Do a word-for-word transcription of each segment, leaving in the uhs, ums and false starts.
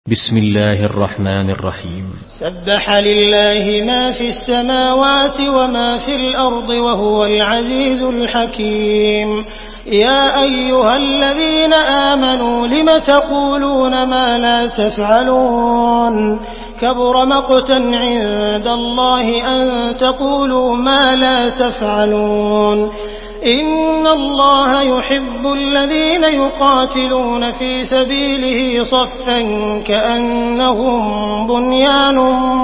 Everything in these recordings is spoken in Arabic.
بسم الله الرحمن الرحيم. سبح لله ما في السماوات وما في الأرض وهو العزيز الحكيم. يا أيها الذين آمنوا لم تقولون ما لا تفعلون كبر مقتا عند الله أن تقولوا ما لا تفعلون. إن الله يحب الذين يقاتلون في سبيله صفا كأنهم بنيان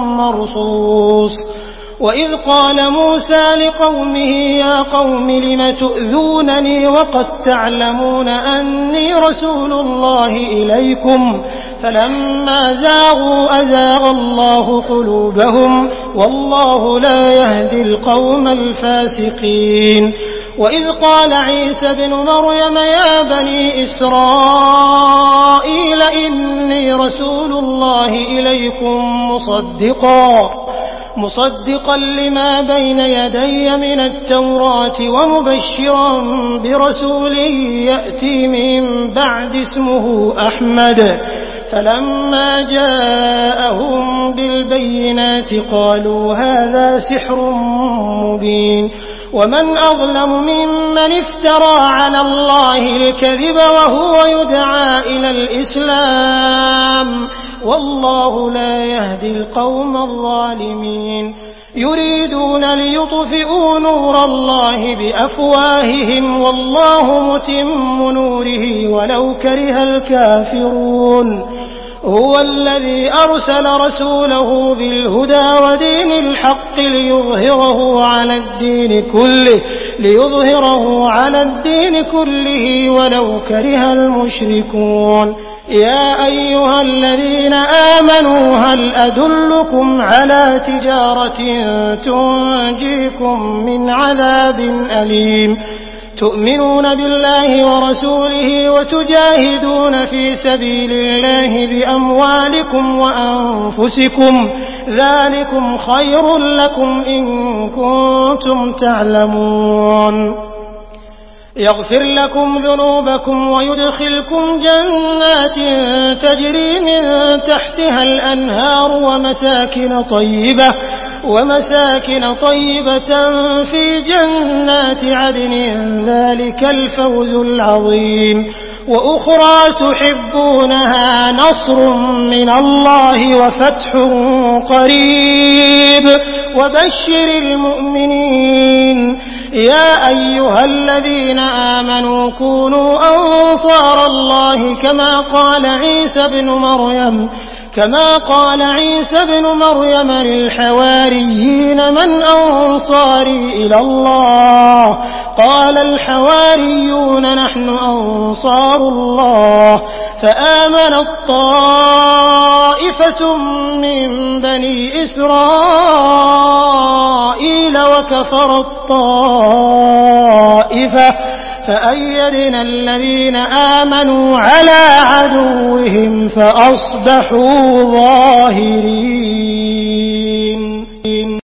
مرصوص. وإذ قال موسى لقومه يا قوم لم تؤذونني وقد تعلمون أني رسول الله إليكم فلما زاغوا أزاغ الله قلوبهم والله لا يهدي القوم الفاسقين. وإذ قال عيسى بن مريم يا بني إسرائيل إني رسول الله إليكم مصدقا مصدقا لما بين يدي من التوراة ومبشرا برسول يأتي من بعد اسمه أحمد. فلما جاءهم بالبينات قالوا هذا سحر مبين. ومن أظلم ممن افترى على الله الكذب وهو يدعى إلى الإسلام والله لا يهدي القوم الظالمين. يريدون ليطفئوا نور الله بأفواههم والله متم نوره ولو كره الكافرون. هو الذي أرسل رسوله بالهدى ودين الحق ليظهره على الدين كله ليظهره على الدين كله ولو كره المشركون. يا أيها الذين آمنوا هل أدلكم على تجارة تنجيكم من عذاب أليم تؤمنون بالله ورسوله وتجاهدون في سبيل الله بأموالكم وأنفسكم ذلكم خير لكم إن كنتم تعلمون. يغفر لكم ذنوبكم ويدخلكم جنات تجري من تحتها الأنهار ومساكن طيبة ومساكن طيبة في جنات عدن ذلك الفوز العظيم. وأخرى تحبونها نصر من الله وفتح قريب وبشر المؤمنين. يا أيها الذين آمنوا كونوا أنصار الله كما قال عيسى بن مريم كما قال عيسى بن مريم للحواريين من أنصاري إلى الله قال الحواريون نحن أنصار الله. فآمنت طائفة من بني إسرائيل وكفرت طائفة فأيدنا الذين آمنوا على عدوهم فأصبحوا ظاهرين.